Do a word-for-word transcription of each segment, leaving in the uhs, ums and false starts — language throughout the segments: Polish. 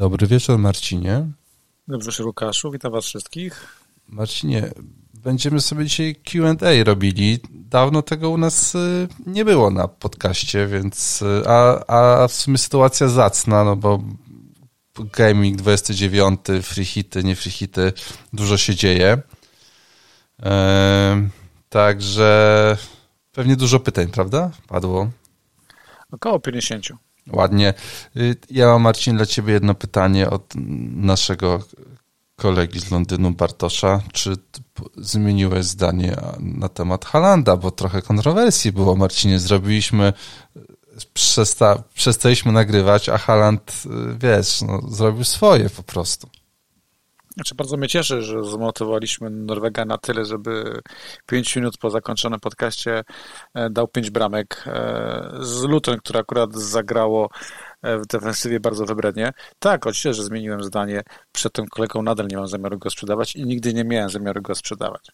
Dobry wieczór, Marcinie. Dobry wieczór, Łukaszu. Witam was wszystkich. Marcinie, będziemy sobie dzisiaj Q and A robili. Dawno tego u nas nie było na podcaście, więc a, a w sumie sytuacja zacna, no bo Gaming dwudziesty dziewiąty, free hity, nie free hity, dużo się dzieje. Eee, także pewnie dużo pytań, prawda? Padło. Około pięćdziesiąt. Ładnie. Ja mam, Marcin, dla ciebie jedno pytanie od naszego kolegi z Londynu, Bartosza. Czy zmieniłeś zdanie na temat Haalanda? Bo trochę kontrowersji było, Marcinie. Zrobiliśmy, przesta, przestaliśmy nagrywać, a Haaland, wiesz, no, zrobił swoje po prostu. Znaczy, bardzo mnie cieszy, że zmotywowaliśmy Norwega na tyle, żeby pięć minut po zakończonym podcaście dał pięć bramek z Luton, które akurat zagrało w defensywie bardzo wybrednie. Tak, oczywiście, że zmieniłem zdanie. Przed tą kolejką nadal nie mam zamiaru go sprzedawać i nigdy nie miałem zamiaru go sprzedawać.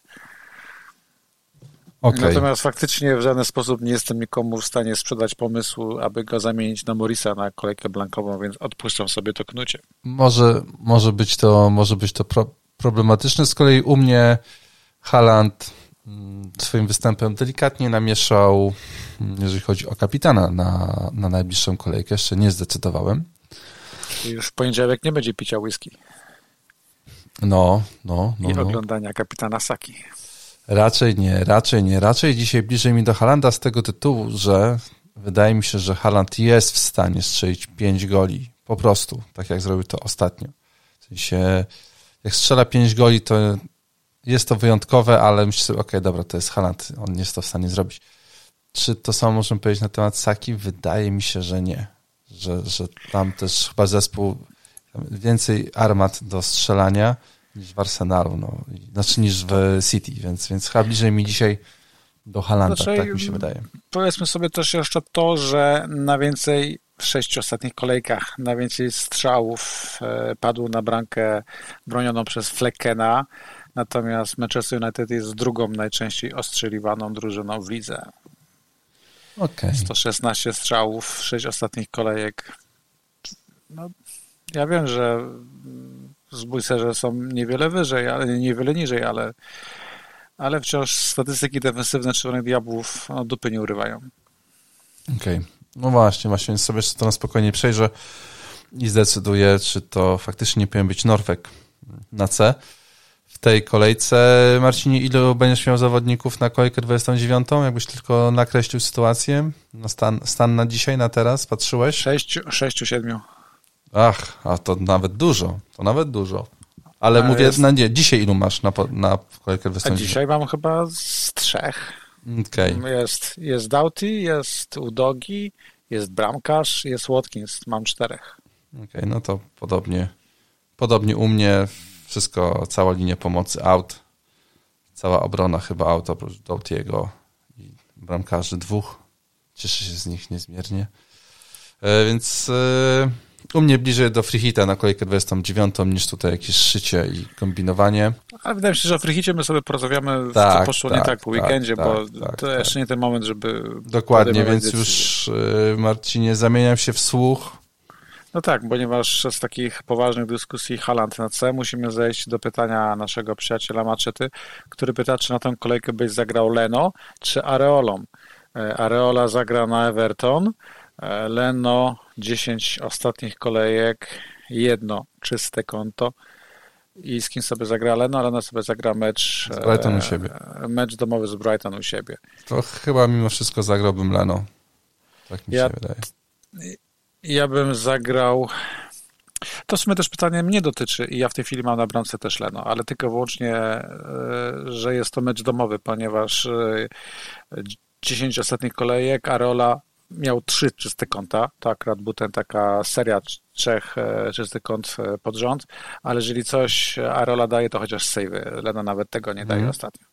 Okay. Natomiast faktycznie w żaden sposób nie jestem nikomu w stanie sprzedać pomysłu, aby go zamienić na Morisa na kolejkę blankową, więc odpuszczam sobie to knucie. Może, może być to, może być to pro, problematyczne. Z kolei u mnie Haaland swoim występem delikatnie namieszał, jeżeli chodzi o kapitana na, na najbliższą kolejkę. Jeszcze nie zdecydowałem. I już w poniedziałek nie będzie picia whisky. No, no, no. I no. oglądania kapitana Saki. Raczej nie, raczej nie. Raczej dzisiaj bliżej mi do Haalanda z tego tytułu, że wydaje mi się, że Haaland jest w stanie strzelić pięć goli. Po prostu, tak jak zrobił to ostatnio. W sensie, jak strzela pięć goli, to jest to wyjątkowe, ale myślę sobie, okej, okay, dobra, to jest Haaland, on jest to w stanie zrobić. Czy to samo możemy powiedzieć na temat Saki? Wydaje mi się, że nie. Że, że tam też chyba zespół więcej armat do strzelania niż w Arsenalu, no. Znaczy niż w City, więc, więc chyba bliżej mi dzisiaj do Haalanda, znaczy, tak mi się wydaje. Powiedzmy sobie też jeszcze to, że na więcej w sześciu ostatnich kolejkach na więcej strzałów padło na bramkę bronioną przez Fleckena, natomiast Manchester United jest drugą najczęściej ostrzeliwaną drużyną w lidze. Okay. sto szesnaście strzałów, sześć ostatnich kolejek. No, ja wiem, że zbójcerze są niewiele wyżej, ale niewiele niżej, ale, ale wciąż statystyki defensywne Czerwonych Diabłów no, dupy nie urywają. Okej. Okay. No właśnie, właśnie, więc sobie to na spokojnie przejrzę i zdecyduję, czy to faktycznie nie powinien być Norweg na C. W tej kolejce, Marcinie, ilu będziesz miał zawodników na kolejkę dwudziestą dziewiątą? Jakbyś tylko nakreślił sytuację, no stan, stan na dzisiaj, na teraz, patrzyłeś? Sześciu, sześciu, siedmiu. Ach, a to nawet dużo, to nawet dużo. Ale a mówię, jest... na nie, dzisiaj ilu masz na, na kolejkę dwudziestą dziewiątą? A dzisiaj mam chyba z trzech. Okay. Jest, jest Doughty, jest Udogi, jest bramkarz, jest Watkins. Mam czterech. Okej, okay, no to podobnie, podobnie u mnie wszystko, cała linia pomocy out, cała obrona chyba out, oprócz Doughty'ego i bramkarzy dwóch. Cieszę się z nich niezmiernie. E, więc e, u mnie bliżej do free hita na kolejkę dwudziestą dziewiątą niż tutaj jakieś szycie i kombinowanie. A wydaje mi się, że o free hicie my sobie porozmawiamy, tak, co poszło tak, nie tak po tak, weekendzie, tak, bo tak, to tak, jeszcze nie ten moment, żeby... Dokładnie, więc decyzję. Już Marcinie, zamieniam się w słuch. No tak, ponieważ z takich poważnych dyskusji Haaland na C musimy zejść do pytania naszego przyjaciela Maczety, który pyta, czy na tę kolejkę byś zagrał Leno czy Areolą. Areola zagra na Everton, Leno dziesięć ostatnich kolejek, jedno czyste konto. I z kim sobie zagra Leno? Leno sobie zagra mecz z Brighton u siebie. Mecz domowy z Brighton u siebie. To chyba mimo wszystko zagrałbym Leno. Tak mi ja, się wydaje. Ja bym zagrał... To w sumie też pytanie mnie dotyczy i ja w tej chwili mam na bramce też Leno, ale tylko wyłącznie, że jest to mecz domowy, ponieważ dziesięć ostatnich kolejek, Areola miał trzy czyste konta, to akurat był ten taka seria trzech czystych kąt pod rząd, ale jeżeli coś Areola daje, to chociaż save'y. Leno nawet tego nie daje mm. ostatnio.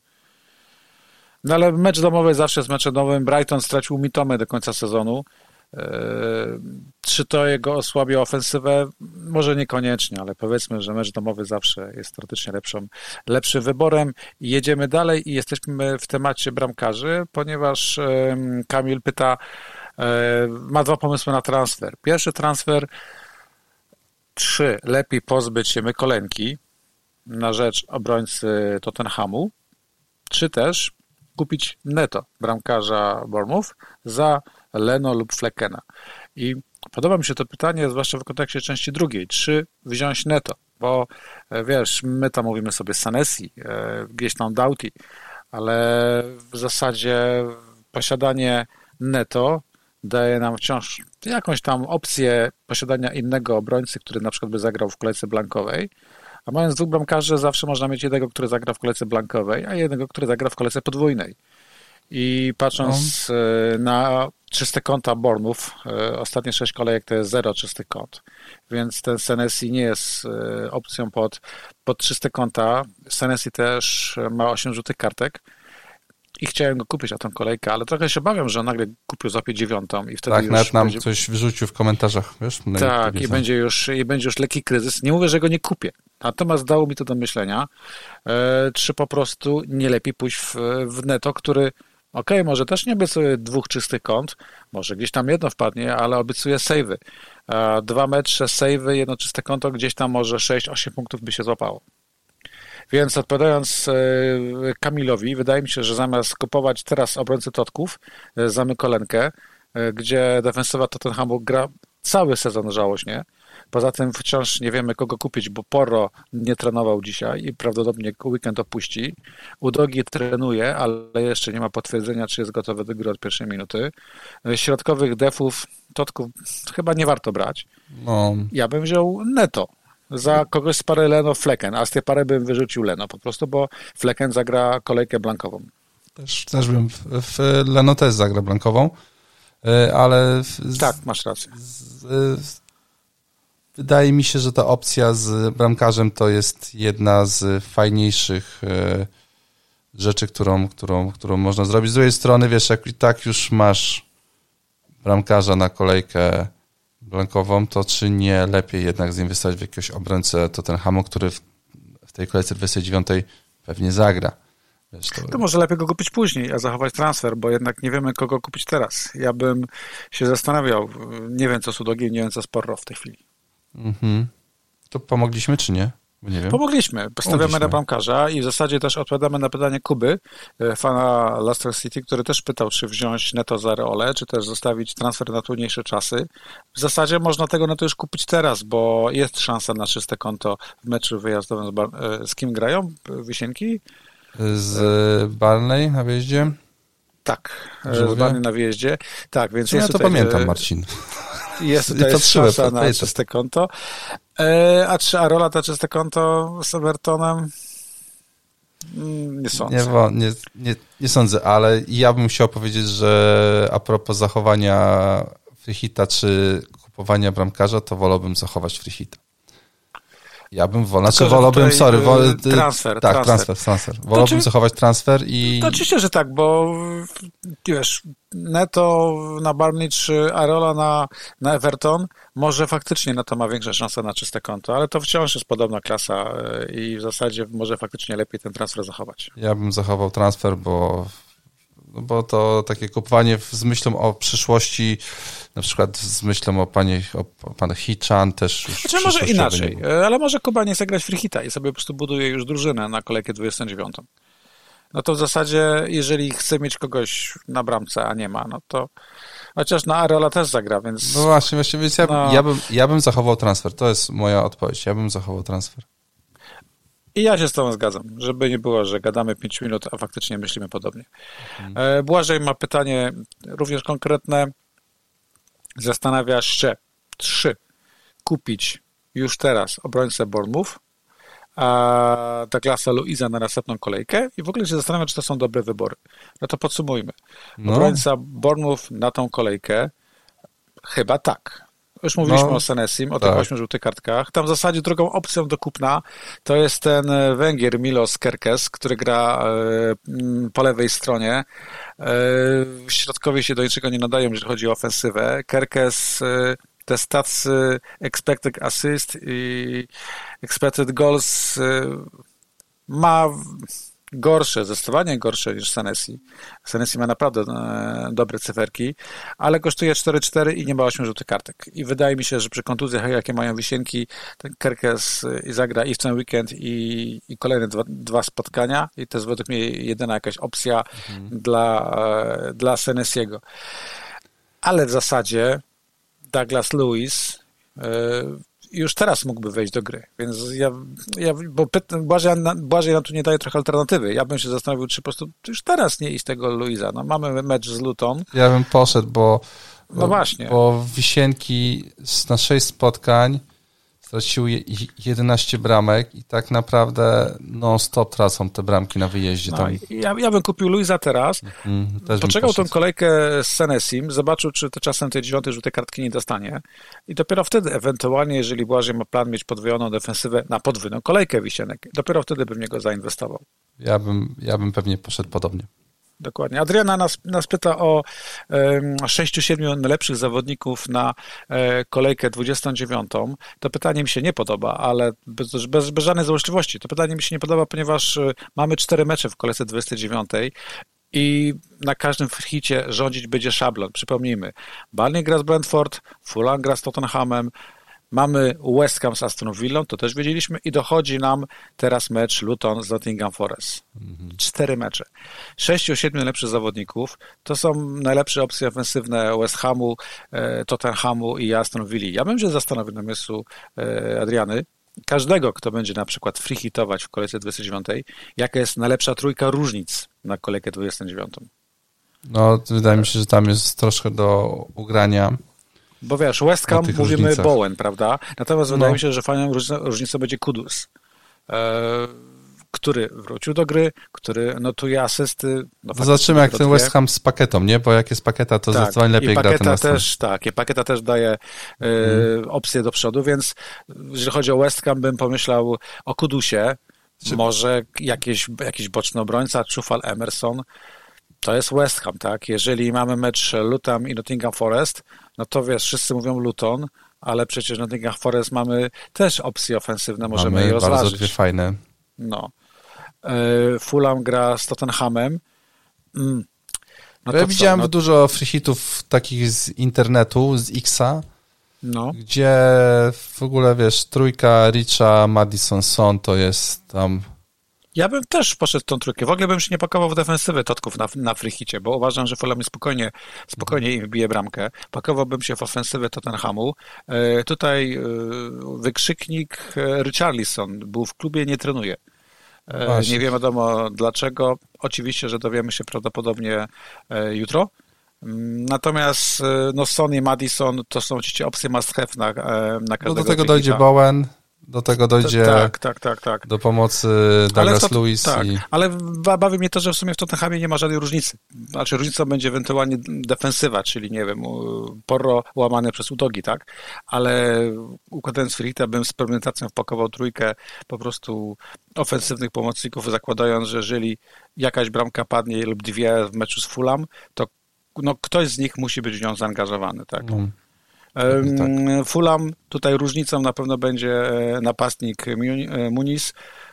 No ale mecz domowy zawsze jest meczem domowym. Brighton stracił Mitomę do końca sezonu. Czy to jego osłabia ofensywę? Może niekoniecznie, ale powiedzmy, że mecz domowy zawsze jest teoretycznie lepszą, lepszym wyborem. Jedziemy dalej i jesteśmy w temacie bramkarzy, ponieważ Kamil pyta, ma dwa pomysły na transfer. Pierwszy transfer Trzy, lepiej pozbyć się Mykolenki na rzecz obrońcy Tottenhamu. Trzy też, kupić Neto, bramkarza Bournemouth, za Leno lub Fleckena. I podoba mi się to pytanie, zwłaszcza w kontekście części drugiej. Czy wziąć Neto? Bo wiesz, my tam mówimy sobie Sanesi, gdzieś tam Doughty, ale w zasadzie posiadanie Neto daje nam wciąż jakąś tam opcję posiadania innego obrońcy, który na przykład by zagrał w kolejce blankowej, a mając dwóch bramkarzy zawsze można mieć jednego, który zagra w kolejce blankowej, a jednego, który zagra w kolejce podwójnej. I patrząc no. na czyste konta Bournemouth, ostatnie sześć kolejek to jest zero czystych kont, więc ten Senesi nie jest opcją pod, pod czyste konta. Senesi też ma osiem żółtych kartek i chciałem go kupić na tą kolejkę, ale trochę się obawiam, że on nagle kupił złapie dziewiątą i wtedy tak, już... nawet nam będzie... coś wyrzucił w komentarzach, wiesz? Tak, i będzie, już, i będzie już lekki kryzys. Nie mówię, że go nie kupię, natomiast dało mi to do myślenia, e, czy po prostu nie lepiej pójść w, w Neto, który okej, okay, może też nie obiecuje dwóch czystych kont, może gdzieś tam jedno wpadnie, ale obiecuje sejwy. E, dwa mecze, sejwy, jedno czyste konto, gdzieś tam może sześć osiem punktów by się złapało. Więc odpowiadając Kamilowi, wydaje mi się, że zamiast kupować teraz obrońcę Totków za Mykolenkę, gdzie defensywa Tottenhamu gra cały sezon żałośnie, poza tym wciąż nie wiemy, kogo kupić, bo Porro nie trenował dzisiaj i prawdopodobnie weekend opuści. Udogi trenuje, ale jeszcze nie ma potwierdzenia, czy jest gotowy do gry od pierwszej minuty. Środkowych defów Totków chyba nie warto brać. No. Ja bym wziął Neto. Za kogoś z pary Leno Flecken, a z tej pary bym wyrzucił Leno po prostu, bo Flecken zagra kolejkę blankową. Też, też bym, w, w Leno też zagra blankową, ale... Z, tak, masz rację. Z, z, wydaje mi się, że ta opcja z bramkarzem to jest jedna z fajniejszych rzeczy, którą, którą, którą można zrobić. Z drugiej strony, wiesz, jak i tak już masz bramkarza na kolejkę blankową, to czy nie lepiej jednak zainwestować w jakiegoś obrońcę Tottenhamu, który w, w tej kolejce dwudziestej dziewiątej pewnie zagra. Wiesz, to... to może lepiej go kupić później, a zachować transfer, bo jednak nie wiemy, kogo kupić teraz. Ja bym się zastanawiał, nie wiem co z Udogiem, nie wiem co z Porro w tej chwili. Mhm. To pomogliśmy, czy nie? Bo nie wiem. Pomogliśmy. Postawiamy na bramkarza i w zasadzie też odpowiadamy na pytanie Kuby, fana Leicester City, który też pytał, czy wziąć Neto za Areolę, czy też zostawić transfer na trudniejsze czasy. W zasadzie można tego Neto już kupić teraz, bo jest szansa na czyste konto w meczu wyjazdowym. Z, Bar- z kim grają Wisienki? Z Barney na wyjeździe? Tak, z Barney na wyjeździe. Tak, więc ja jest to tutaj, pamiętam, Marcin. Jest tutaj jest szansa na czyste konto. A czy Areola to czyste konto z Evertonem? Nie sądzę. Nie, nie, nie, nie sądzę, ale ja bym chciał powiedzieć, że a propos zachowania freehita czy kupowania bramkarza, to wolałbym zachować freehita. Ja bym wolał, znaczy wolałbym, sorry, wol, transfer, tak, transfer, transfer, transfer. Wolałbym czy, zachować transfer i... To oczywiście, że tak, bo wiesz, Neto na Barney czy Areola na, na Everton, może faktycznie Neto ma większe szanse na czyste konto, ale to wciąż jest podobna klasa i w zasadzie może faktycznie lepiej ten transfer zachować. Ja bym zachował transfer, bo bo to takie kupowanie z myślą o przyszłości, na przykład z myślą o panie, o panu Hichan też już. Znaczy może inaczej, ale może Kuba nie chce grać freehita i sobie po prostu buduje już drużynę na kolejkę dwudziestą dziewiątą. No to w zasadzie, jeżeli chce mieć kogoś na bramce, a nie ma, no to chociaż na Areola też zagra, więc... No właśnie, właśnie, więc ja, no... ja, bym, ja bym zachował transfer, to jest moja odpowiedź, ja bym zachował transfer. I ja się z tobą zgadzam, żeby nie było, że gadamy pięć minut, a faktycznie myślimy podobnie. Hmm. Błażej ma pytanie również konkretne. Zastanawiasz się, trzy, kupić już teraz obrońcę Bournemouth, a Douglasa Luiza na następną kolejkę i w ogóle się zastanawiam, czy to są dobre wybory. No to podsumujmy. No. Obrońca Bournemouth na tą kolejkę chyba tak. Już mówiliśmy no, o Senesim, o tak. tych ośmiu żółtych kartkach. Tam w zasadzie drugą opcją do kupna to jest ten Węgier Milos Kerkez, który gra y, po lewej stronie. Y, środkowi się do niczego nie nadają, jeżeli chodzi o ofensywę. Kerkez, y, te statsy expected assist i expected goals y, ma gorsze, zdecydowanie gorsze niż Senesi. Senesi ma naprawdę e, dobre cyferki, ale kosztuje cztery cztery i nie ma ośmiu żółtych kartek. I wydaje mi się, że przy kontuzjach, jakie mają Wisienki, ten Kerkez i zagra i w ten weekend i, i kolejne dwa, dwa spotkania i to jest według mnie jedyna jakaś opcja mhm. dla, e, dla Senesiego. Ale w zasadzie Douglas Lewis e, już teraz mógłby wejść do gry, więc ja, ja bo pytam, Błażej, Błażej nam tu nie daje trochę alternatywy. Ja bym się zastanowił, czy po prostu już teraz nie iść tego Luisa. No, mamy mecz z Luton. Ja bym poszedł, bo, no właśnie. bo Wisienki na sześć spotkań straciły jedenaście bramek i tak naprawdę non-stop tracą te bramki na wyjeździe. Tam. No, ja, ja bym kupił Luisa teraz, mm, poczekał tą kolejkę z Senesim, zobaczył, czy to czasem tej dziewiątej żółtej kartki nie dostanie i dopiero wtedy ewentualnie, jeżeli Błażej ma plan mieć podwojoną defensywę na podwójną kolejkę Wisienek, dopiero wtedy bym w niego zainwestował. Ja bym, ja bym pewnie poszedł podobnie. Dokładnie. Adriana nas, nas pyta o sześciu, siedmiu najlepszych zawodników na e, kolejkę dwudziestą dziewiątą. To pytanie mi się nie podoba, ale bez, bez, bez żadnej złośliwości. To pytanie mi się nie podoba, ponieważ mamy cztery mecze w kolejce dwudziestej dziewiątej i na każdym hicie rządzić będzie szablon. Przypomnijmy, Burnley gra z Brentford, Fulham gra z Tottenhamem, mamy West Ham z Aston Villą, to też wiedzieliśmy i dochodzi nam teraz mecz Luton z Nottingham Forest. Mhm. Cztery mecze. Sześciu, siedmiu najlepszych zawodników to są najlepsze opcje ofensywne West Hamu, e, Tottenhamu i Aston Villa. Ja bym się zastanowił na miejscu e, Adriany, każdego, kto będzie na przykład free hitować w kolejce dwudziestej dziewiątej, jaka jest najlepsza trójka różnic na kolejkę dwudziestą dziewiątą. No, wydaje mi się, że tam jest troszkę do ugrania. Bo wiesz, West Ham mówimy różnicach. Bowen, prawda? Natomiast no. wydaje mi się, że fajną różnicą, różnicą będzie Kudus, e, który wrócił do gry, który notuje asysty. No, zobaczymy jak ten West Ham z Paketą, nie? Bo jak jest Paketa, to tak. zdecydowanie lepiej gra ten West Ham. Też, tak, i Paketa też daje e, hmm. opcję do przodu, więc jeżeli chodzi o West Ham, bym pomyślał o Kudusie, Czy... może jakiś, jakiś boczny obrońca, Chufal Emerson. To jest West Ham, tak? Jeżeli mamy mecz Luton i Nottingham Forest, no to wiesz, wszyscy mówią Luton, ale przecież Nottingham Forest mamy też opcje ofensywne, możemy mamy je rozważyć. Bardzo dwie fajne. No. Fulham gra z Tottenhamem. Mm. No ja widziałem no... dużo free hitów takich z internetu, z Xa, no. gdzie w ogóle, wiesz, trójka Richa, Maddison, Son to jest tam... Ja bym też poszedł w tą trójkę. W ogóle bym się nie pakował w defensywę Totków na, na free hicie, bo uważam, że Fulham spokojnie, spokojnie im wbije bramkę. Pakowałbym się w ofensywę Tottenhamu. E, tutaj e, wykrzyknik Richarlison był w klubie, nie trenuje. E, nie wiem wiadomo dlaczego. Oczywiście, że dowiemy się prawdopodobnie e, jutro. Natomiast no Son i Maddison to są oczywiście opcje must have na, na każdego. No do tego dojdzie Bowen. Do tego dojdzie tak, tak, tak, tak. do pomocy Douglas to, Lewis. Tak, i... ale bawi mnie to, że w sumie w Tottenhamie nie ma żadnej różnicy. Znaczy różnicą będzie ewentualnie defensywa, czyli nie wiem, Porro łamane przez Udogi, tak? Ale układając Frita bym z premedytacją wpakował trójkę po prostu ofensywnych pomocników, zakładając, że jeżeli jakaś bramka padnie lub dwie w meczu z Fulham, to no, ktoś z nich musi być w nią zaangażowany, tak? No. Tak. Fulham, tutaj różnicą na pewno będzie napastnik Muniz.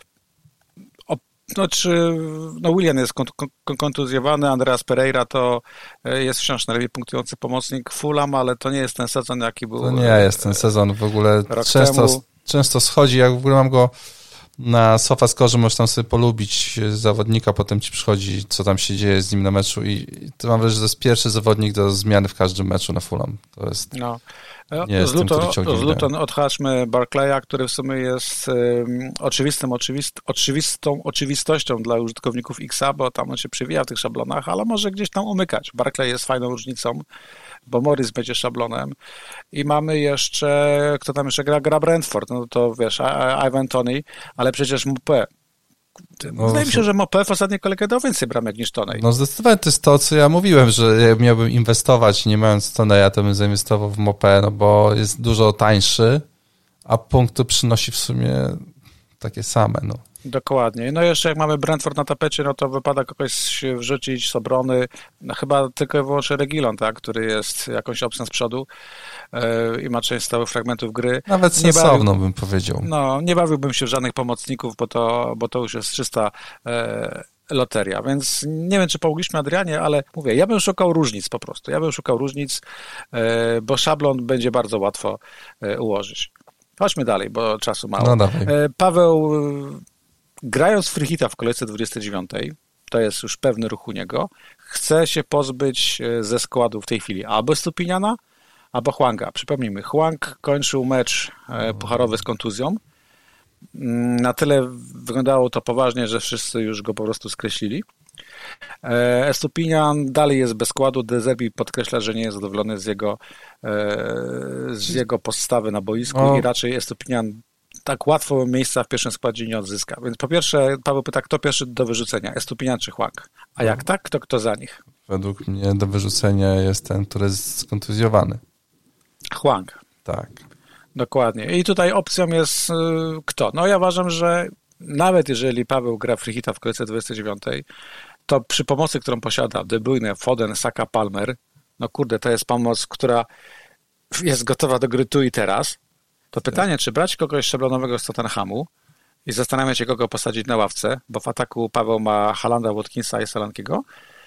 No, czy, no Willian jest kontuzjowany, Andreas Pereira to jest wciąż najlepiej punktujący pomocnik Fulham, ale to nie jest ten sezon, jaki był. To nie jest ten sezon w ogóle. Często, często schodzi, jak w ogóle mam go na SofaScore, możesz tam sobie polubić zawodnika, potem ci przychodzi, co tam się dzieje z nim na meczu i to mam wrażenie, że to jest pierwszy zawodnik do zmiany w każdym meczu na Fulham. To jest... No. Nie z Luton, z Luton odhaczmy Barclaya, który w sumie jest um, oczywistym, oczywist, oczywistą oczywistością dla użytkowników Xa, bo tam on się przywija w tych szablonach, ale może gdzieś tam umykać. Barclay jest fajną różnicą, bo Morris będzie szablonem. I mamy jeszcze, kto tam jeszcze gra? Gra Brentford, no to wiesz, Ivan Toney, ale przecież Mopé. No, wydaje mi się, że Mopé w ostatniej kolejce dał więcej bramek niż Toney. No zdecydowanie to jest to, co ja mówiłem, że jak miałbym inwestować, nie mając Toneya, to bym zainwestował w Mopé, no bo jest dużo tańszy, a punkty przynosi w sumie takie same, no. Dokładnie. No jeszcze jak mamy Brentford na tapecie, no to wypada kogoś wrzucić z obrony, no chyba tylko i wyłącznie Reguilon, tak, który jest jakąś opcją z przodu yy, i ma część stałych fragmentów gry. Nawet nie sensowną bawił, bym powiedział. No, nie bawiłbym się w żadnych pomocników, bo to, bo to już jest czysta yy, loteria, więc nie wiem, czy pomogliśmy Adrianie, ale mówię, ja bym szukał różnic po prostu. Ja bym szukał różnic, yy, bo szablon będzie bardzo łatwo yy, ułożyć. Chodźmy dalej, bo czasu mało. No dawaj. Yy, Paweł, yy, grając free hita w kolejce dwudziestej dziewiątej, to jest już pewny ruch u niego, chce się pozbyć ze składu w tej chwili albo Stupiniana, albo Hwanga. Przypomnijmy, Hwang kończył mecz pucharowy z kontuzją. Na tyle wyglądało to poważnie, że wszyscy już go po prostu skreślili. Estupinian dalej jest bez składu. De Zerbi podkreśla, że nie jest zadowolony z jego, z jego postawy na boisku o. i raczej Estupinian tak łatwo miejsca w pierwszym składzie nie odzyska. Więc po pierwsze, Paweł pyta, kto pierwszy do wyrzucenia, Estupinian czy Hwang? A jak tak, to kto za nich? Według mnie do wyrzucenia jest ten, który jest skontuzjowany. Hwang. Tak. Dokładnie. I tutaj opcją jest yy, kto? No ja uważam, że nawet jeżeli Paweł gra free hita w kolejce dwudziestej dziewiątej, to przy pomocy, którą posiada De Bruyne, Foden, Saka, Palmer, no kurde, to jest pomoc, która jest gotowa do gry tu i teraz. To pytanie, czy brać kogoś szablonowego z Tottenhamu i zastanawiać się, kogo posadzić na ławce, bo w ataku Paweł ma Haalanda, Watkinsa i Solankiego,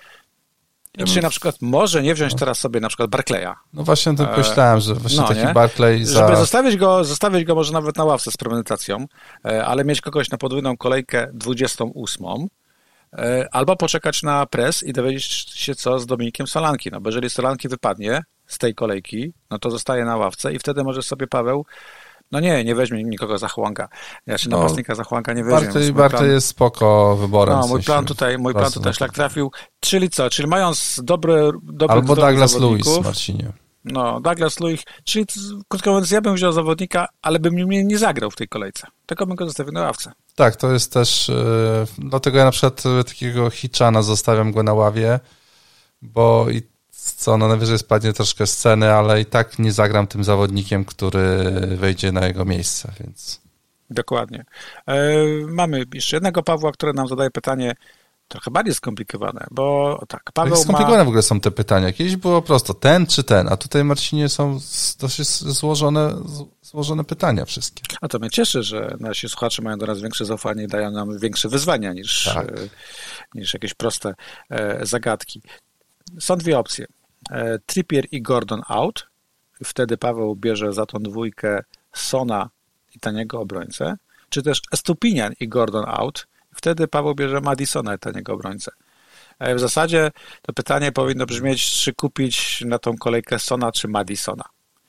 ja czy bym... na przykład może nie wziąć teraz sobie na przykład Barclaya. No właśnie to myślałem, że właśnie no, taki nie? Barclay za... Żeby zostawić go, zostawić go może nawet na ławce z premedytacją, ale mieć kogoś na podwójną kolejkę dwudziestą ósmą, albo poczekać na pres i dowiedzieć się, co z Dominikiem Solanki. No bo jeżeli Solanki wypadnie z tej kolejki, no to zostaje na ławce i wtedy może sobie Paweł, no nie, nie weźmie nikogo za Hwanga. Ja się no, napastnika za Hwanga nie weźmie. Barclay, Barclay plan... jest spoko wyborem. No, mój plan tutaj, mój plan tutaj szlak trafił. Czyli co? Czyli mając dobre, dobre albo Douglas Luiz, Marcinie. No, Douglas Luiz, czyli krótko mówiąc, ja bym wziął zawodnika, ale bym mnie nie zagrał w tej kolejce. Tylko bym go zostawił na ławce. Tak, to jest też, yy, dlatego ja na przykład takiego Hitchana zostawiam go na ławie, bo i co, no najwyżej spadnie troszkę z ceny, ale i tak nie zagram tym zawodnikiem, który wejdzie na jego miejsce, więc... Dokładnie. E, mamy jeszcze jednego Pawła, który nam zadaje pytanie trochę bardziej skomplikowane, bo tak, Paweł tak skomplikowane ma... w ogóle są te pytania. Kiedyś było prosto ten czy ten, a tutaj, Marcinie, są dosyć złożone, złożone pytania wszystkie. A to mnie cieszy, że nasi słuchacze mają do nas większe zaufanie i dają nam większe wyzwania niż, tak. niż jakieś proste zagadki. Są dwie opcje. Trippier i Gordon out. Wtedy Paweł bierze za tą dwójkę Sona i taniego obrońcę. Czy też Estupinian i Gordon out. Wtedy Paweł bierze Madisona i taniego obrońcę. W zasadzie to pytanie powinno brzmieć, czy kupić na tą kolejkę Sona czy Madisona.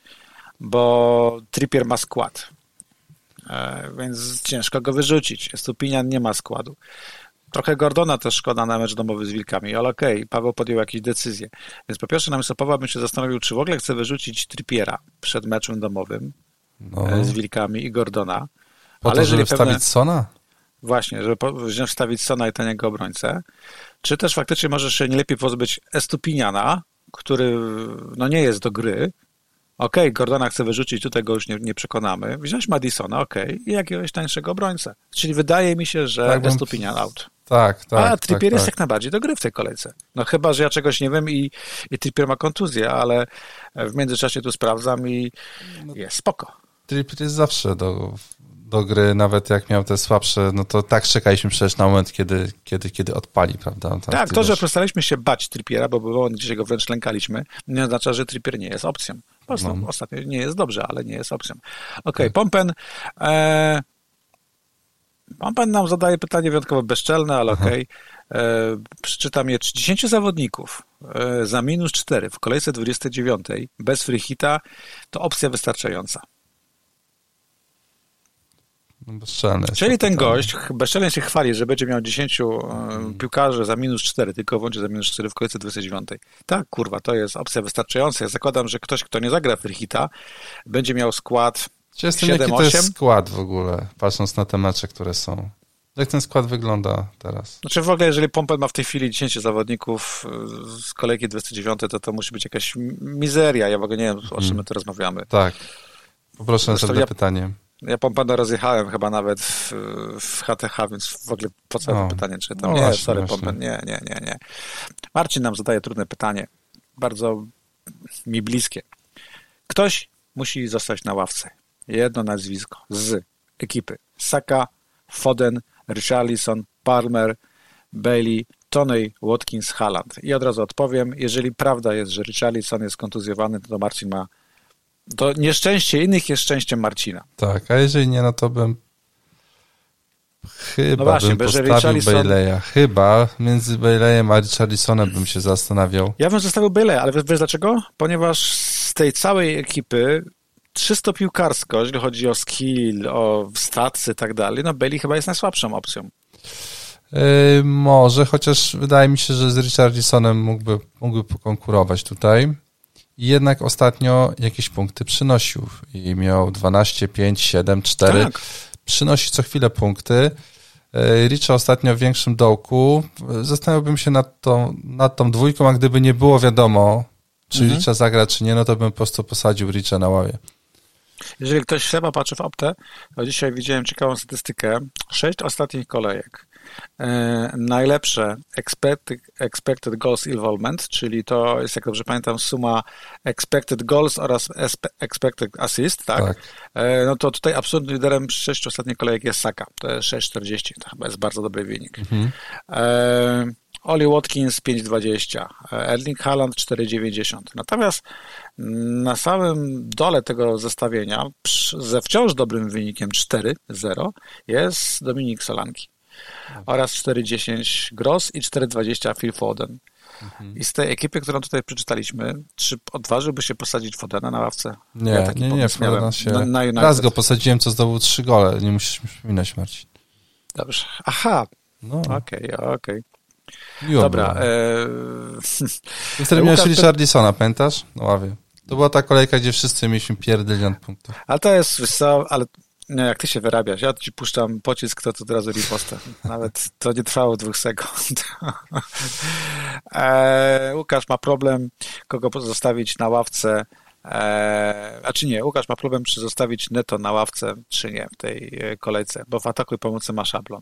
Bo Trippier ma skład. Więc ciężko go wyrzucić. Estupinian nie ma składu. Trochę Gordona też szkoda na mecz domowy z Wilkami, ale okej, okay, Paweł podjął jakieś decyzje. Więc po pierwsze na miejscu Pawła bym się zastanowił, czy w ogóle chce wyrzucić Trippiera przed meczem domowym no. z Wilkami i Gordona. Po ale to, żeby wstawić pewne... Sona? Właśnie, żeby wstawić Sona i taniego obrońcę. Czy też faktycznie możesz się nie lepiej pozbyć Estupiniana, który no nie jest do gry. Okej, okay, Gordona chce wyrzucić, tutaj go już nie, nie przekonamy. Wziąć Madisona, okej, okay, i jakiegoś tańszego obrońcę. Czyli wydaje mi się, że tak, Estupinian out. Tak, tak. A Trippier tak, jest tak. jak najbardziej do gry w tej kolejce. No chyba, że ja czegoś nie wiem i, i Trippier ma kontuzję, ale w międzyczasie tu sprawdzam i jest spoko. Trippier jest zawsze do, do gry, nawet jak miał te słabsze, no to tak czekaliśmy przecież na moment, kiedy, kiedy, kiedy odpali, prawda? Tak, tak to, że przestaliśmy się bać Trippiera, bo było dzisiaj go wręcz lękaliśmy, nie oznacza, że Trippier nie jest opcją. Po prostu no. Ostatnio nie jest dobrze, ale nie jest opcją. Okej, okay, tak. Pompen... E... Pompen nam zadaje pytanie wyjątkowo bezczelne, ale okej. Okay. E... Przeczytam je. dziesięciu zawodników e... za minus cztery w kolejce dwudziestej dziewiątej bez free hita to opcja wystarczająca. Bezczelne. Czyli ten pytanie. Gość bezczelnie się chwali, że będzie miał dziesięciu hmm. piłkarzy za minus cztery, tylko włącznie za minus cztery w kolejce dwudziestej dziewiątej. Tak, kurwa, to jest opcja wystarczająca. Ja zakładam, że ktoś, kto nie zagra free hita, będzie miał skład siedem osiem. Jaki to jest skład w ogóle, patrząc na te mecze, które są? Jak ten skład wygląda teraz? Znaczy w ogóle, jeżeli Pompen ma w tej chwili dziesięciu zawodników z kolejki dwudziestej dziewiątej, to to musi być jakaś mizeria. Ja w ogóle nie wiem, o czym my tu rozmawiamy. Tak. Poproszę następne ja... pytanie. Ja Pompeo rozjechałem chyba nawet w, w H T H, więc w ogóle po co to pytanie czytam? No nie, właśnie, sorry, właśnie. Pompeo, nie, nie, nie, nie. Marcin nam zadaje trudne pytanie. Bardzo mi bliskie. Ktoś musi zostać na ławce. Jedno nazwisko z ekipy. Saka, Foden, Richarlison, Palmer, Bailey, Tony, Watkins, Haaland. I od razu odpowiem, jeżeli prawda jest, że Richarlison jest kontuzjowany, to Marcin ma to nieszczęście innych jest szczęściem Marcina. Tak, a jeżeli nie, no to bym chyba no właśnie, bym postawił Richarlison... Bailey'a. Chyba między Baileyem a Richarlisonem bym się zastanawiał. Ja bym zostawił Bailey'a, ale wiesz, wiesz dlaczego? Ponieważ z tej całej ekipy czysto piłkarsko, jeżeli chodzi o skill, o stacje i tak dalej, no Bailey chyba jest najsłabszą opcją. Yy, może, chociaż wydaje mi się, że z Richarlisonem mógłby, mógłby pokonkurować tutaj. I jednak ostatnio jakieś punkty przynosił i miał dwanaście, pięć, siedem, cztery. Tak. Przynosi co chwilę punkty. Richa ostatnio w większym dołku. Zastanawiałbym się nad tą, nad tą dwójką, a gdyby nie było wiadomo, czy mhm. Richa zagra, czy nie, no to bym po prostu posadził Richa na ławie. Jeżeli ktoś chyba patrzy w optę, to dzisiaj widziałem ciekawą statystykę. Sześć ostatnich kolejek. E, najlepsze expected, expected goals involvement, czyli to jest, jak dobrze pamiętam, suma expected goals oraz expected assist, tak? tak. E, no to tutaj absolutnym liderem sześć ostatnich kolejek jest Saka. To jest sześć czterdzieści. To chyba jest bardzo dobry wynik. Mhm. E, Oli Watkins pięć dwadzieścia, Erling Haaland cztery dziewięćdziesiąt. Natomiast na samym dole tego zestawienia ze wciąż dobrym wynikiem cztery zero jest Dominik Solanki oraz cztery dziesięć Gross i cztery dwadzieścia Phil Foden. Mhm. I z tej ekipy, którą tutaj przeczytaliśmy, czy odważyłby się posadzić Fodena na ławce? Nie, ja taki nie, nie, Fodena się... Na, na Raz go posadziłem, co zdobył trzy gole. Nie musisz mi przypominać, Marcin. Dobrze. Aha. No. Okej, okay, okej. Okay. Miło Dobra. E... Wtedy miałeś Richarlisona, pamiętasz? Na ławie. To była ta kolejka, gdzie wszyscy mieliśmy pierdylion punktów. Ale to jest, ale nie, jak ty się wyrabiasz, ja ci puszczam pocisk, to, to od razu ripostę. Nawet to nie trwało dwóch sekund. e, Łukasz ma problem, kogo zostawić na ławce. E, a czy nie, Łukasz ma problem, czy zostawić Neto na ławce, czy nie w tej kolejce, bo w ataku i pomocy ma szablon.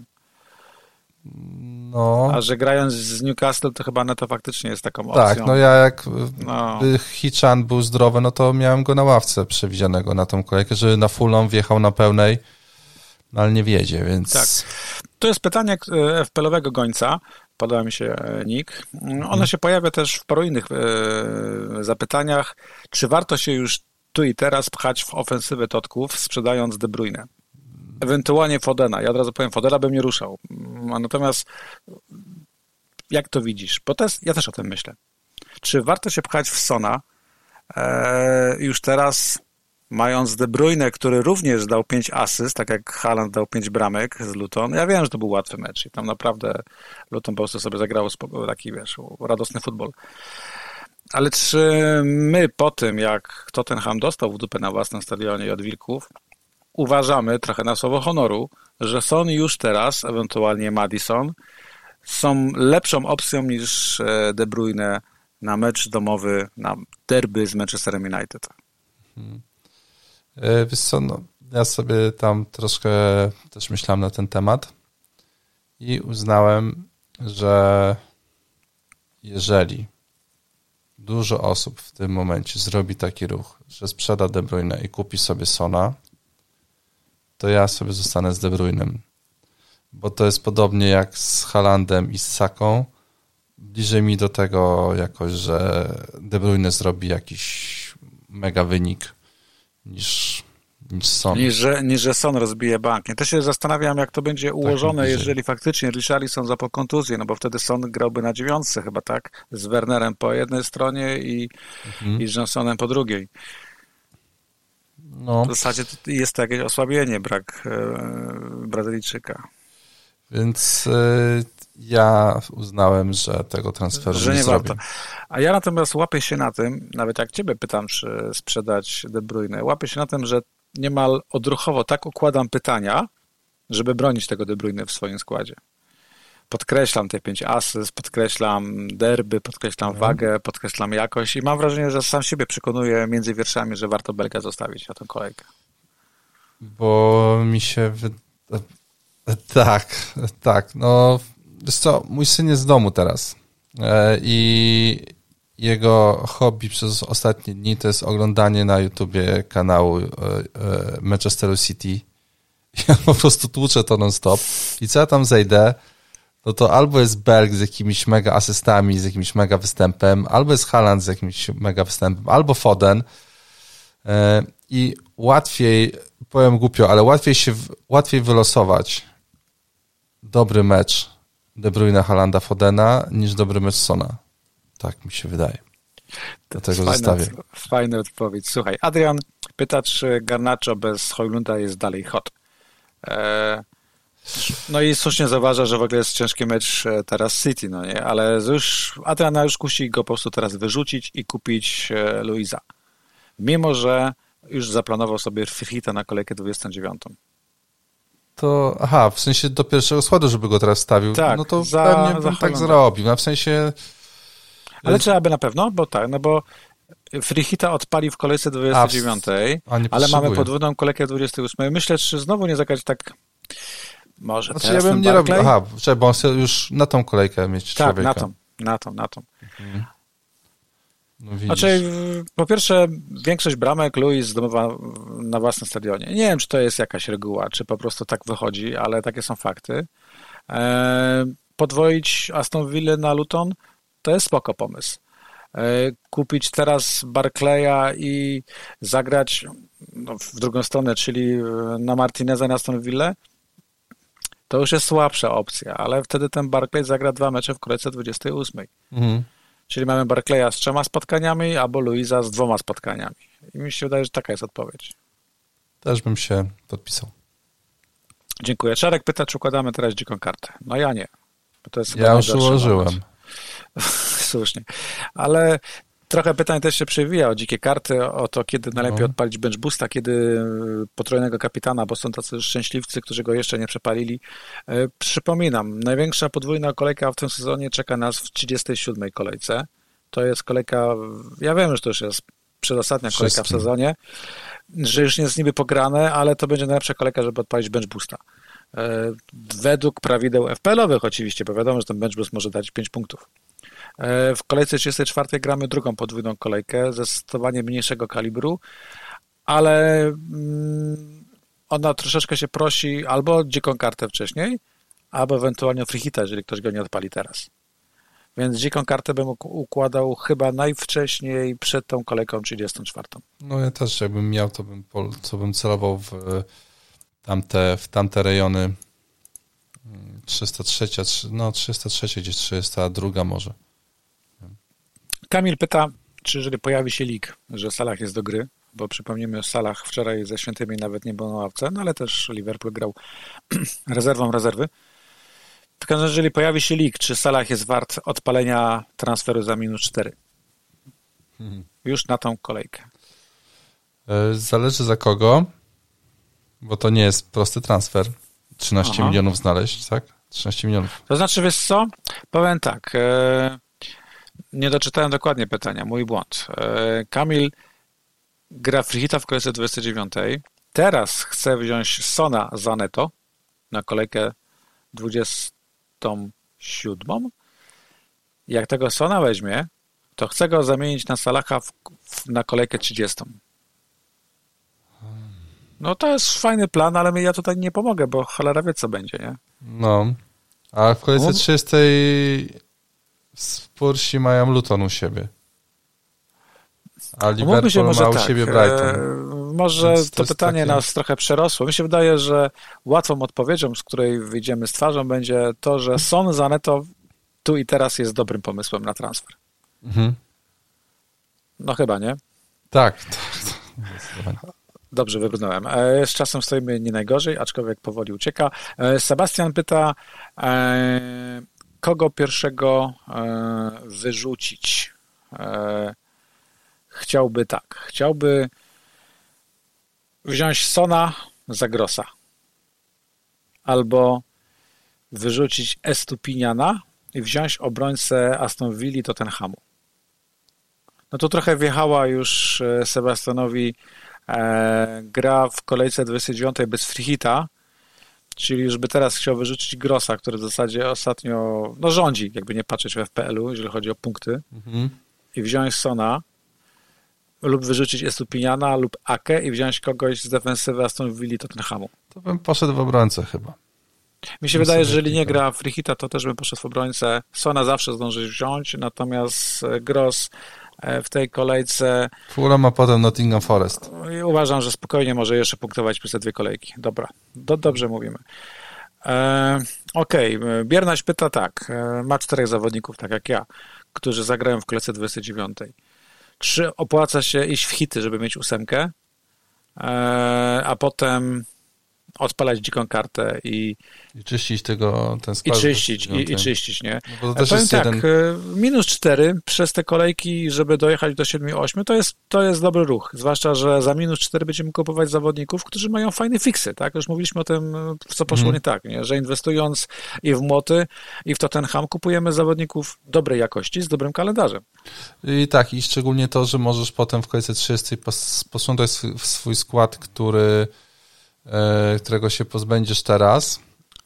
No. A że grając z Newcastle, to chyba Neto faktycznie jest taką opcją. Tak, no ja jak no. Hichan był zdrowy, no to miałem go na ławce przewidzianego na tą kolejkę, że na fullą wjechał na pełnej, no ale nie wiedzie, więc... Tak. To jest pytanie F P L-owego gońca, podoba mi się nick. Ono hmm. się pojawia też w paru innych e, zapytaniach. Czy warto się już tu i teraz pchać w ofensywę Totków, sprzedając De Bruyne? Ewentualnie Fodena. Ja od razu powiem, Fodena bym nie ruszał. Natomiast jak to widzisz? Bo to jest, ja też o tym myślę. Czy warto się pchać w Sona e, już teraz, mając De Bruyne, który również dał pięć asyst, tak jak Haaland dał pięć bramek z Luton. Ja wiem, że to był łatwy mecz i tam naprawdę Luton po prostu sobie zagrało taki, wiesz, radosny futbol. Ale czy my po tym, jak Tottenham dostał w dupę na własnym stadionie i od Wilków, uważamy, trochę na słowo honoru, że Son już teraz, ewentualnie Maddison, są lepszą opcją niż De Bruyne na mecz domowy, na derby z Manchesterem United. Hmm. Wiesz co, no, ja sobie tam troszkę też myślałem na ten temat i uznałem, że jeżeli dużo osób w tym momencie zrobi taki ruch, że sprzeda De Bruyne i kupi sobie Sona, to ja sobie zostanę z De Bruynem. Bo to jest podobnie jak z Haalandem i z Saką. Bliżej mi do tego jakoś, że De Bruyne zrobi jakiś mega wynik niż, niż Son. Niż że, niż, że Son rozbije bank. Ja też się zastanawiam, jak to będzie ułożone, tak, jeżeli faktycznie Richarlison zapał kontuzję, no bo wtedy Son grałby na dziewiątce chyba, tak? Z Wernerem po jednej stronie i, mhm. i z Johnsonem po drugiej. No. W zasadzie jest to jakieś osłabienie, brak e, Brazylijczyka. Więc e, ja uznałem, że tego transferu że nie, nie zrobię. Warto. A ja natomiast łapię się na tym, nawet jak ciebie pytam, czy sprzedać De Bruyne, łapię się na tym, że niemal odruchowo tak układam pytania, żeby bronić tego De Bruyne w swoim składzie. Podkreślam te pięć asyst, podkreślam derby, podkreślam mhm. wagę, podkreślam jakość i mam wrażenie, że sam siebie przekonuję między wierszami, że warto Belga zostawić na tę kolejkę. bo mi się... Wy... Tak, tak. No, wiesz co, mój syn jest w domu teraz i jego hobby przez ostatnie dni to jest oglądanie na YouTubie kanału Manchesteru City. Ja po prostu tłuczę to non-stop i co ja tam zejdę, no to albo jest Berg z jakimiś mega asystami, z jakimś mega występem, albo jest Haaland z jakimś mega występem, albo Foden i łatwiej, powiem głupio, ale łatwiej się, łatwiej wylosować dobry mecz De Bruyne, Haalanda, Fodena niż dobry mecz Sona. Tak mi się wydaje. Dlatego zostawię. Fajna odpowiedź. Słuchaj, Adrian pyta, czy Garnacho bez Højlunda jest dalej hot. Eee, no i słusznie zauważa, że w ogóle jest ciężki mecz teraz City, no nie? Ale już Adriana już kusi go po prostu teraz wyrzucić i kupić Luisa. Mimo, że już zaplanował sobie Frichita na kolejkę dwudziestą dziewiątą. To, aha, w sensie do pierwszego składu, żeby go teraz wstawił. Tak, no to za, pewnie bym tak zrobił. No w sensie... Ale trzeba by na pewno, bo tak, no bo Frichita odpali w kolejce dwudziestej dziewiątej, a, ale mamy podwójną kolejkę dwudziestej ósmej. Myślę, czy znowu nie zagrać tak... Może znaczy, teraz ja bym nie robił. Aha, trzeba, bo on chce już na tą kolejkę mieć tak, człowieka. Tak, na tą, na tą, na tą. Mhm. No znaczy, po pierwsze, większość bramek Luis zdobywa na własnym stadionie. Nie wiem, czy to jest jakaś reguła, czy po prostu tak wychodzi, ale takie są fakty. Eee, podwoić Aston Villa na Luton to jest spoko pomysł. Eee, kupić teraz Barclaya i zagrać no, w drugą stronę, czyli na Martineza na Aston Villa, to już jest słabsza opcja, ale wtedy ten Barclay zagra dwa mecze w kolejce dwudziestej ósmej. Mhm. Czyli mamy Barclaya z trzema spotkaniami, albo Luisa z dwoma spotkaniami. I mi się wydaje, że taka jest odpowiedź. Też bym się podpisał. Dziękuję. Czarek pyta, czy układamy teraz dziką kartę. No ja nie. Bo to jest ja już ułożyłem. Słusznie. Ale trochę pytań też się przewija o dzikie karty, o to, kiedy najlepiej no. odpalić bench boosta, kiedy potrójnego kapitana, bo są tacy szczęśliwcy, którzy go jeszcze nie przepalili. Przypominam, największa podwójna kolejka w tym sezonie czeka nas w trzydziestej siódmej kolejce. To jest kolejka, ja wiem, że to już jest przedostatnia kolejka Wszystkim. w sezonie, że już nie jest niby pograne, ale to będzie najlepsza kolejka, żeby odpalić bench boosta. Według prawideł F P L-owych oczywiście, bo wiadomo, że ten bench boost może dać pięć punktów. W kolejce trzydziestej czwartej gramy drugą podwójną kolejkę, zdecydowanie mniejszego kalibru, ale ona troszeczkę się prosi albo o dziką kartę wcześniej, albo ewentualnie o Frichita, jeżeli ktoś go nie odpali teraz. Więc dziką kartę bym układał chyba najwcześniej przed tą kolejką trzydziestą czwartą. No ja też jakbym miał, to bym, to bym celował w tamte, w tamte rejony trzysta trzy, no trzysta trzy, gdzieś trzysta dwa może. Kamil pyta, czy jeżeli pojawi się lig, że Salah jest do gry, bo przypomnijmy, Salah wczoraj ze Świętymi nawet nie był na ławce, no ale też Liverpool grał rezerwą rezerwy. W każdym razie, jeżeli pojawi się lig, czy Salah jest wart odpalenia transferu za minus cztery? Hmm. Już na tą kolejkę. Zależy za kogo, bo to nie jest prosty transfer. trzynaście Aha. milionów znaleźć, tak? trzynaście milionów. To znaczy, wiesz co? Powiem tak. E, nie doczytałem dokładnie pytania. Mój błąd. E, Kamil gra Frichita w kolejce dwudziestej dziewiątej. Teraz chce wziąć Sona za Neto na kolejkę dwudziestą siódmą. Jak tego Sona weźmie, to chce go zamienić na Salaha w, w, na kolejkę trzydziestą. No to jest fajny plan, ale ja tutaj nie pomogę, bo cholera wie, co będzie, nie? No, a w kolejce trzydziestej Spursi mają Luton u siebie. A Liverpool się może ma u tak. siebie Brighton. E, może Więc to, to pytanie takie... nas trochę przerosło. Mi się wydaje, że łatwą odpowiedzią, z której wyjdziemy z twarzą, będzie to, że Son za Neto tu i teraz jest dobrym pomysłem na transfer. Mhm. No chyba, nie? Tak. tak. Dobrze, wybrnąłem. Z czasem stoimy nie najgorzej, aczkolwiek powoli ucieka. Sebastian pyta, kogo pierwszego wyrzucić? Chciałby tak. Chciałby wziąć Sona za Grossa. Albo wyrzucić Estupiniana i wziąć obrońcę Aston Villa Tottenhamu. No to trochę wjechała już Sebastianowi e, gra w kolejce dwudziestej dziewiątej bez free hita, czyli już by teraz chciał wyrzucić Grossa, który w zasadzie ostatnio no, rządzi, jakby nie patrzeć w F P L u, jeżeli chodzi o punkty, mhm. i wziąć Sona, lub wyrzucić Estupiniana lub Akę i wziąć kogoś z defensywy Aston Villa Tottenhamu. To bym poszedł w obrońcę chyba. Mi się wydaje, że jeżeli nie gra free hita, to też bym poszedł w obrońcę. Sona zawsze zdążysz wziąć, natomiast Gross w tej kolejce... Fulham, a potem Nottingham Forest. Uważam, że spokojnie może jeszcze punktować przez te dwie kolejki. Dobra, Do, dobrze mówimy. E, Okej, okay. Biernaś pyta tak. Ma czterech zawodników, tak jak ja, którzy zagrają w kolejce dwudziestej dziewiątej. Czy opłaca się iść w hity, żeby mieć ósemkę, e, a potem odpalać dziką kartę i... I czyścić tego, ten skład. I czyścić, i, i czyścić, nie? No bo to też Powiem jest tak, jeden... minus cztery przez te kolejki, żeby dojechać do siedmiu osiem, to jest, to jest dobry ruch. Zwłaszcza, że za minus cztery będziemy kupować zawodników, którzy mają fajne fiksy, tak? Już mówiliśmy o tym, co poszło hmm. nie tak, nie? Że inwestując i w Młoty, i w Tottenham kupujemy zawodników dobrej jakości, z dobrym kalendarzem. I tak, i szczególnie to, że możesz potem w kolejce trzydziestej posprzątać swój, swój skład, który którego się pozbędziesz teraz,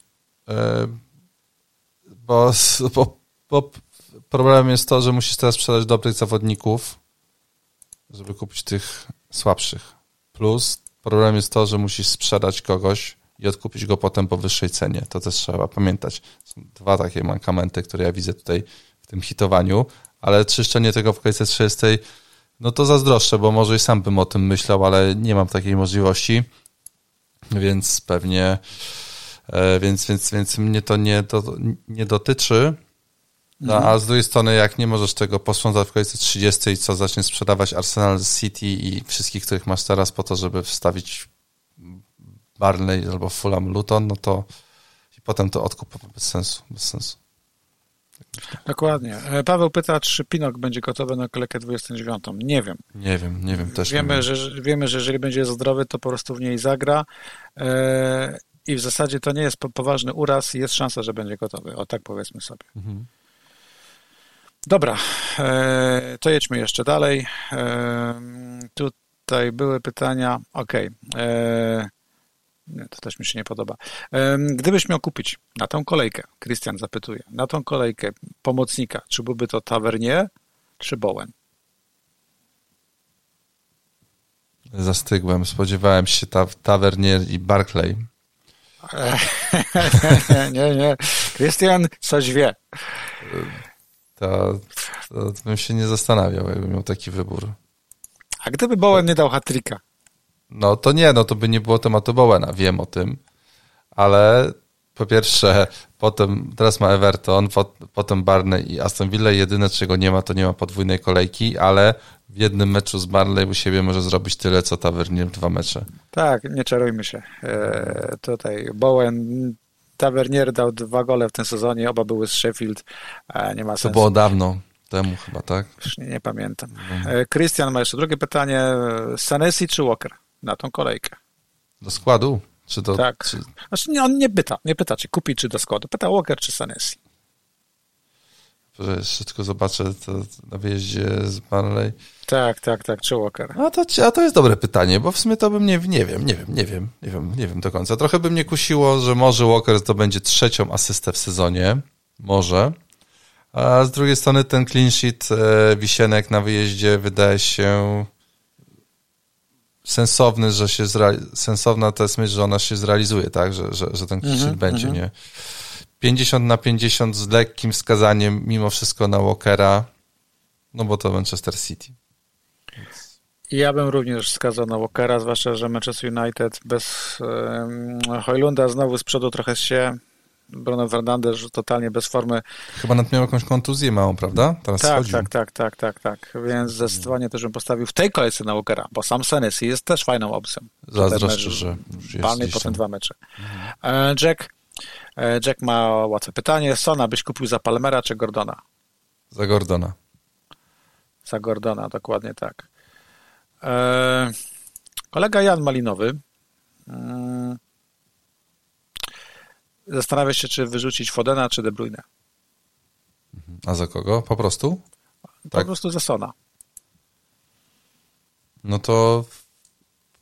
bo, bo, bo problemem jest to, że musisz teraz sprzedać dobrych zawodników, żeby kupić tych słabszych. Plus problem jest to, że musisz sprzedać kogoś i odkupić go potem po wyższej cenie. To też trzeba pamiętać. Są dwa takie mankamenty, które ja widzę tutaj w tym hitowaniu, ale czyszczenie tego w kolejce trzydziestej, no to zazdroszczę, bo może i sam bym o tym myślał, ale nie mam takiej możliwości. Więc pewnie, więc, więc, więc mnie to nie, do, nie dotyczy. No, mhm. A z drugiej strony, jak nie możesz tego posprzątać w kolejce trzydziestej, co zacznie sprzedawać Arsenal City i wszystkich, których masz teraz po to, żeby wstawić Burnley albo Fulham Luton, no to i potem to odkup bez sensu, bez sensu. Dokładnie. Paweł pyta, czy Pinok będzie gotowy na kolejkę dwudziestą dziewiątą. Nie wiem. Nie wiem, nie wiem też. Wiemy, nie że, wiem. wiemy, że jeżeli będzie zdrowy, to po prostu w niej zagra e, i w zasadzie to nie jest poważny uraz i jest szansa, że będzie gotowy. O tak powiedzmy sobie. Mhm. Dobra, e, to jedźmy jeszcze dalej. E, tutaj były pytania. Okej. Okay. To też mi się nie podoba. Gdybyś miał kupić na tą kolejkę, Krystian zapytuje, na tą kolejkę pomocnika, czy byłby to Tavernier, czy Bowen? Zastygłem. Spodziewałem się ta, Tavernier i Barclay. nie, nie. Krystian coś wie. To, to bym się nie zastanawiał, jakbym miał taki wybór. A gdyby Bowen nie dał hat-tricka? No to nie, no to by nie było tematu Bowena, wiem o tym, ale po pierwsze, potem, teraz ma Everton, pot, potem Burnley i Aston Villa, jedyne czego nie ma, to nie ma podwójnej kolejki, ale w jednym meczu z Burnley u siebie może zrobić tyle, co Tavernier w dwa mecze. Tak, nie czarujmy się. E, tutaj Bowen, Tavernier dał dwa gole w tym sezonie, oba były z Sheffield, e, nie ma sensu. To było dawno temu chyba, tak? Już nie, nie pamiętam. Krystian e, ma jeszcze drugie pytanie, Senesi czy Walker? Na tą kolejkę. Do składu? Czy do, tak. Czy... Znaczy nie, on nie pyta, nie pyta, czy kupi, czy do składu. Pyta Walker, czy Senesi. Jeszcze tylko zobaczę to na wyjeździe z Burnley. Tak, tak, tak, czy Walker. A to, a to jest dobre pytanie, bo w sumie to bym nie, nie wiem, nie wiem, nie wiem, nie wiem, nie wiem do końca. Trochę by mnie kusiło, że może Walker to będzie trzecią asystę w sezonie. Może. A z drugiej strony ten clean sheet e, Wisienek na wyjeździe wydaje się sensowny, że się zreali- sensowna to jest myśl, że ona się zrealizuje, tak, że, że, że ten clean sheet mm-hmm, będzie, mm-hmm. nie? pięćdziesiąt na pięćdziesiąt z lekkim wskazaniem mimo wszystko na Walkera, no bo to Manchester City. Więc... Ja bym również wskazał na Walkera, zwłaszcza, że Manchester United bez um, Hojlunda znowu z przodu trochę się Bruno Fernandes totalnie bez formy. Chyba nawet miał jakąś kontuzję małą, prawda? Teraz tak, schodził. tak, tak, tak, tak, tak. Więc zdecydowanie też bym postawił w tej kolejce na Walkera, bo sam Senesi jest też fajną opcją. Zazdroszczę, że już jest Palny, potem dwa mecze. Mhm. Jack, Jack ma łatwe pytanie. Sona byś kupił za Palmera czy Gordona? Za Gordona. Za Gordona, dokładnie tak. Kolega Jan Malinowy zastanawia się, czy wyrzucić Fodena, czy De Bruyne. A za kogo? Po prostu? Po tak. prostu za Sona. No to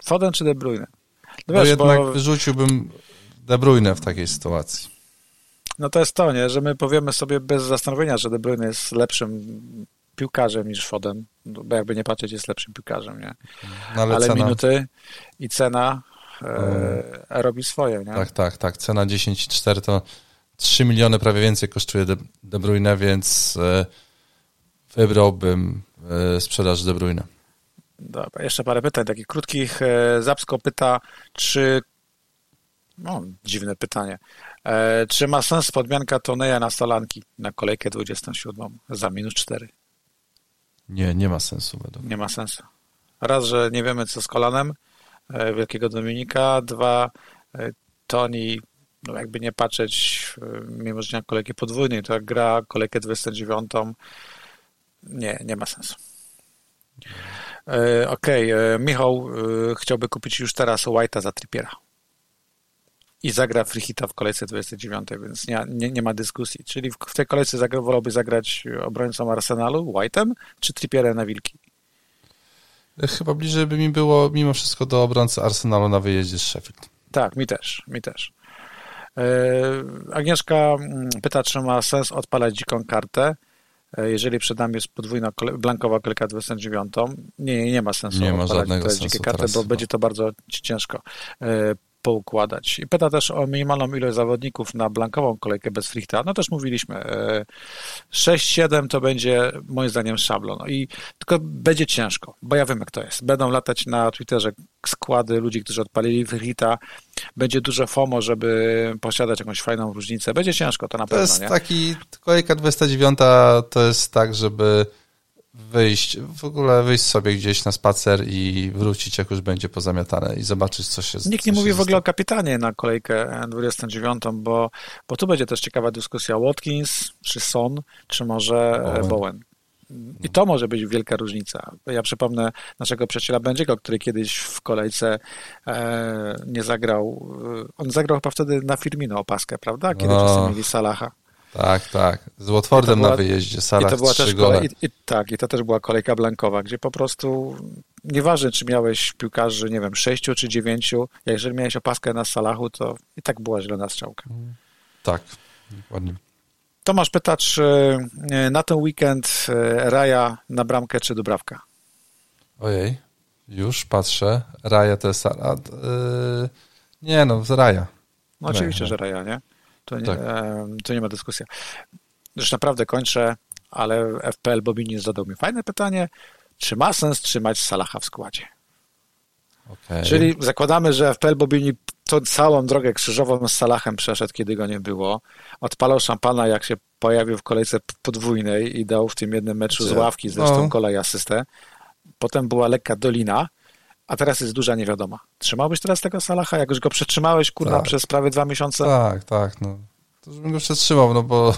Foden czy De Bruyne? No bo wiesz, jednak bo... wyrzuciłbym De Bruyne w takiej sytuacji. No to jest to, nie? Że my powiemy sobie bez zastanowienia, że De Bruyne jest lepszym piłkarzem niż Foden, bo jakby nie patrzeć, jest lepszym piłkarzem, nie? No ale ale cena... minuty i cena e, robi swoje, nie? Tak, tak, tak. Cena dziesięć przecinek cztery to trzy miliony prawie więcej kosztuje De, De Bruyne, więc e, wybrałbym e, sprzedaż De Bruyne. Dobra, jeszcze parę pytań takich krótkich. E, Zapsko pyta, czy no, dziwne pytanie. E, czy ma sens podmianka Toneja na Solanki na kolejkę dwudziestą siódmą za minus cztery? Nie, nie ma sensu. Według. Nie ma sensu. Raz, że nie wiemy co z kolanem e, wielkiego Dominika. Dwa, e, Toni, no jakby nie patrzeć, e, mimo że nie ma kolejki podwójnej, to jak gra kolejkę dwudziestą dziewiątą, nie, nie ma sensu. E, Okej, okay. Michał e, chciałby kupić już teraz White'a za Trippiera. I zagra free hita w kolejce dwudziestej dziewiątej, więc nie, nie, nie ma dyskusji. Czyli w, w tej kolejce zagra, wolałby zagrać obrońcą Arsenalu, White'em, czy Trippierem na Wilki? Chyba bliżej by mi było mimo wszystko do obrońcy Arsenalu na wyjeździe z Sheffield. Tak, mi też, mi też. Yy, Agnieszka pyta, czy ma sens odpalać dziką kartę, jeżeli przed nami jest podwójna kole- blankowa kolejka dwudziestą dziewiątą. Nie, nie, nie ma sensu nie odpalać ma żadnego sensu dzikie karty, bo chyba. będzie to bardzo ciężko yy, poukładać. I pyta też o minimalną ilość zawodników na blankową kolejkę bez frichta. No też mówiliśmy, sześć siedem to będzie moim zdaniem szablon. No i tylko będzie ciężko, bo ja wiem jak to jest. Będą latać na Twitterze składy ludzi, którzy odpalili frichta. Będzie dużo FOMO, żeby posiadać jakąś fajną różnicę. Będzie ciężko, to na to pewno. To jest nie? taki, kolejka dwudziesta dziewiąta to jest tak, żeby wyjść, w ogóle wyjść sobie gdzieś na spacer i wrócić, jak już będzie pozamiatane i zobaczyć, co się Nikt nie mówi w ogóle o kapitanie na kolejkę dwudziestą dziewiątą, bo, bo tu będzie też ciekawa dyskusja Watkins, czy Son, czy może Bowen. Bowen. I to może być wielka różnica. Ja przypomnę naszego przyjaciela Będziego, który kiedyś w kolejce e, nie zagrał. On zagrał chyba wtedy na Firmino opaskę, prawda? Kiedy no. czasem mieli Salaha. Tak, tak. Z Watfordem była, na wyjeździe. Salah i to była trzy też gole. Kolej, i, i, tak, i to też była kolejka blankowa, gdzie po prostu nieważne, czy miałeś piłkarzy, nie wiem, sześciu czy dziewięciu, jak jeżeli miałeś opaskę na Salahu, to i tak była zielona strzałka. Tak, dokładnie. Tomasz pyta, czy na ten weekend Raja na bramkę, czy Dubrawka? Ojej, już patrzę. Raja to jest... Yy, nie no, Raja. No oczywiście, Raja. że Raja, nie? To nie, tak. to nie ma dyskusji. Już naprawdę kończę, ale F P L Bobini zadał mi fajne pytanie, czy ma sens trzymać Salaha w składzie? Okay. Czyli zakładamy, że F P L Bobini tą całą drogę krzyżową z Salahem przeszedł, kiedy go nie było. Odpalał szampana, jak się pojawił w kolejce podwójnej i dał w tym jednym meczu z ławki zresztą no. gola i asystę. Potem była lekka dolina, a teraz jest duża niewiadoma. Trzymałbyś teraz tego Salaha, jak już go przetrzymałeś, kurwa, tak. przez prawie dwa miesiące? Tak, tak, no. To już bym go przetrzymał, no bo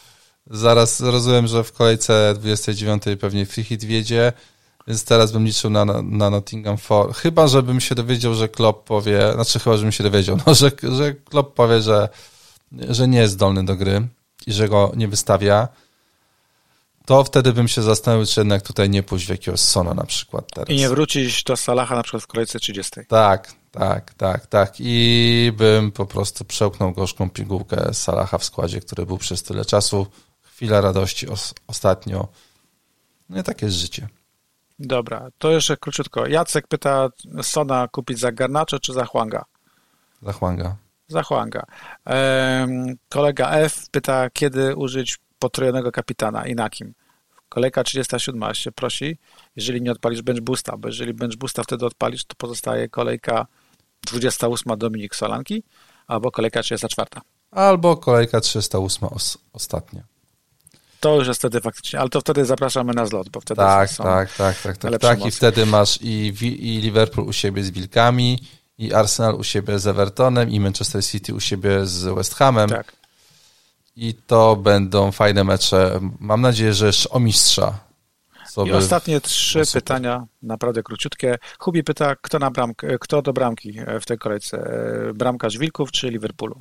zaraz rozumiem, że w kolejce dwudziestej dziewiątej pewnie free hit wiedzie, więc teraz bym liczył na, na Nottingham Forest. Chyba, żebym się dowiedział, że Klopp powie, znaczy chyba, żebym się dowiedział, no, że, że Klopp powie, że, że nie jest zdolny do gry i że go nie wystawia, to wtedy bym się zastanowił, czy jednak tutaj nie pójść w jakiegoś Sona na przykład teraz. I nie wrócić do Salaha na przykład w kolejce trzydziestej. Tak, tak, tak, tak. I bym po prostu przełknął gorzką pigułkę Salaha w składzie, który był przez tyle czasu. Chwila radości os- ostatnio. No i takie jest życie. Dobra, to jeszcze króciutko. Jacek pyta, Sona kupić za Garnacho czy za Hwanga? Za Hwanga. Za Hwanga. Ehm, kolega F pyta, kiedy użyć potrojonego kapitana i na kim? Kolejka trzydziesta siódma się prosi, jeżeli nie odpalisz bench boosta, bo jeżeli bench boosta wtedy odpalisz, to pozostaje kolejka dwudziesta ósma Dominik Solanki, albo kolejka trzydziesta czwarta. Albo kolejka trzydziesta ósma os- ostatnia. To już jest wtedy faktycznie, ale to wtedy zapraszamy na zlot, bo wtedy tak, są tak, tak, tak, tak, tak. I wtedy masz i, i Liverpool u siebie z Wilkami, i Arsenal u siebie z Evertonem, i Manchester City u siebie z West Hamem. Tak. I to będą fajne mecze. Mam nadzieję, że jeszcze o mistrza. I ostatnie trzy no pytania, naprawdę króciutkie. Hubi pyta, kto, na bramkę, kto do bramki w tej kolejce? Bramkarz Wilków czy Liverpoolu?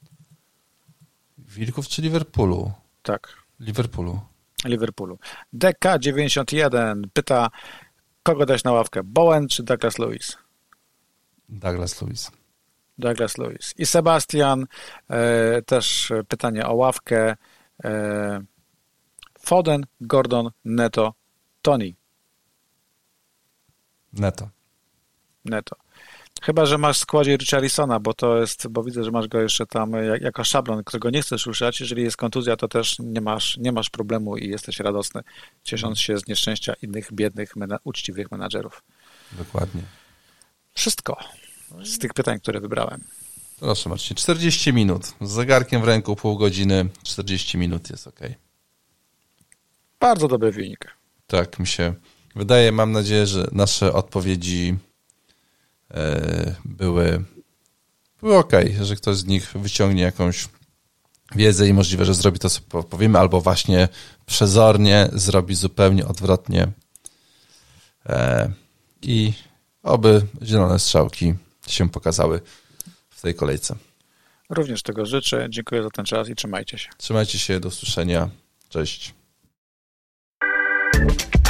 Wilków czy Liverpoolu? Tak. Liverpoolu. Liverpoolu. D K dziewięćdziesiąt jeden pyta, kogo dać na ławkę? Bowen czy Douglas Lewis? Douglas Lewis. Douglas Lewis. I Sebastian, e, też pytanie o ławkę. E, Foden, Gordon, Neto, Tony. Neto. Neto. Chyba że masz w składzie Richarlisona, bo to jest, bo widzę, że masz go jeszcze tam jak, jako szablon, którego nie chcesz ruszać. Jeżeli jest kontuzja, to też nie masz, nie masz problemu i jesteś radosny, ciesząc się z nieszczęścia innych biednych, mena- uczciwych menadżerów. Dokładnie. Wszystko z tych pytań, które wybrałem. Proszę Marcin, czterdzieści minut. Z zegarkiem w ręku pół godziny, czterdzieści minut jest ok. Bardzo dobry wynik. Tak mi się wydaje. Mam nadzieję, że nasze odpowiedzi e, były, były ok, że ktoś z nich wyciągnie jakąś wiedzę i możliwe, że zrobi to, co powiemy, albo właśnie przezornie zrobi zupełnie odwrotnie. E, I oby zielone strzałki się pokazały w tej kolejce. Również tego życzę. Dziękuję za ten czas i trzymajcie się. Trzymajcie się, do usłyszenia. Cześć.